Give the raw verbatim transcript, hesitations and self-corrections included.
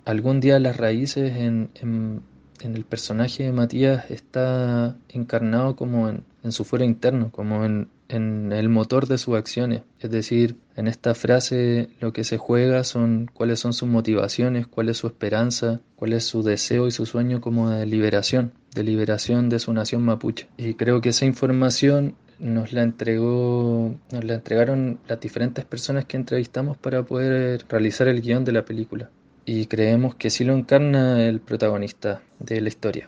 algún día las raíces en, en- en el personaje de Matías está encarnado como en, en su fuero interno, como en, en el motor de sus acciones. Es decir, en esta frase lo que se juega son cuáles son sus motivaciones, cuál es su esperanza, cuál es su deseo y su sueño como de liberación, de liberación de su nación mapuche. Y creo que esa información nos la entregó, nos la entregaron las diferentes personas que entrevistamos para poder realizar el guión de la película. Y creemos que sí lo encarna el protagonista de la historia.